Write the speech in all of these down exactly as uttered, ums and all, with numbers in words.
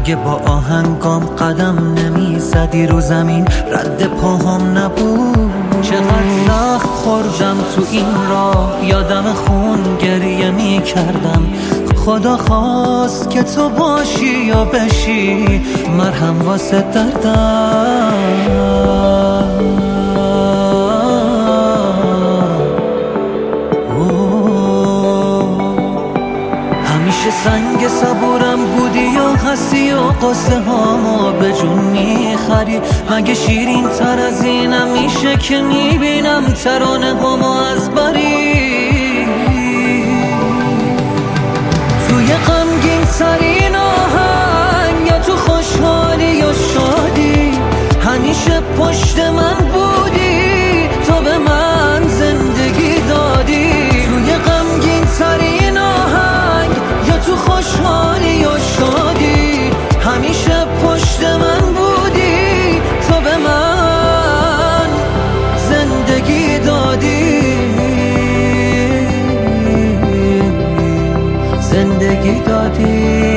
اگه با آهنگام قدم نمی زدی رو زمین رد پاهم نبود. چقدر سخت خوردم تو این راه، یادم خون گریه می کردم. خدا خواست که تو باشی یا بشی مرهم واسه دردم. همیشه سنگ صبورم بودی یا هستی و قصه هامو به جون میخری؟ مگه شیرین تر از اینم میشه که میبینم ترانه هامو از بری؟ توی غمگین ترین آهنگ یا تو خوشحالی یا شادی همیشه پشت من بودی، تو به من زندگی دادی. توی غمگین ترین آهنگ یا تو خوشحالی یا شادی همیشه پشت من بودی، تو به من زندگی دادی. زندگی دادی.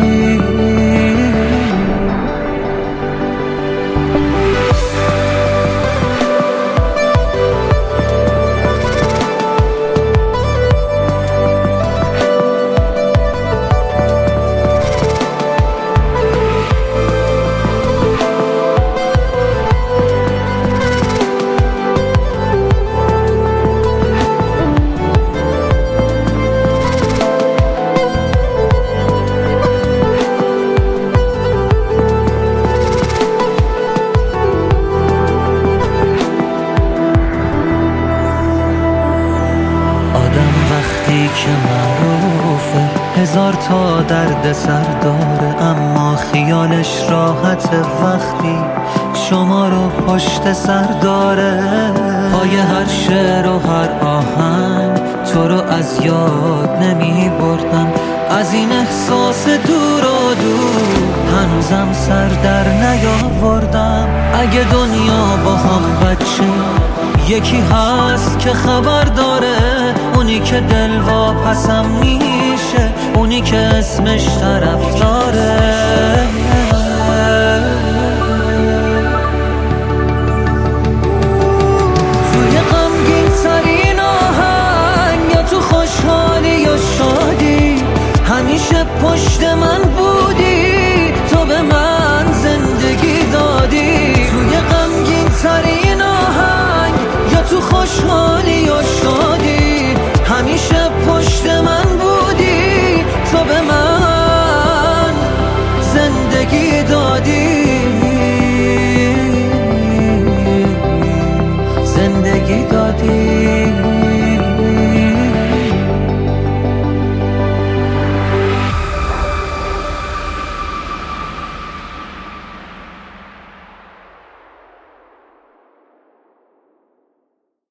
که معروفه هزار تا درد سر داره، اما خیالش راحت وقتی شما رو پشت سر داره. پای هر شعر و هر آهنگ تو رو از یاد نمی بردم، از این احساس دور و دور هنوزم سر در نیاوردم. اگه دنیا با هم بچه یکی هست که خبر داره، اونی که دل واپسم میشه، اونی که اسمش طرفداره. توی غمگین ترین آهنگ یا تو خوشحالی یا شادی همیشه پشت من بودی، تو به من زندگی دادی. توی غمگین ترین آهنگ یا تو خوشحالی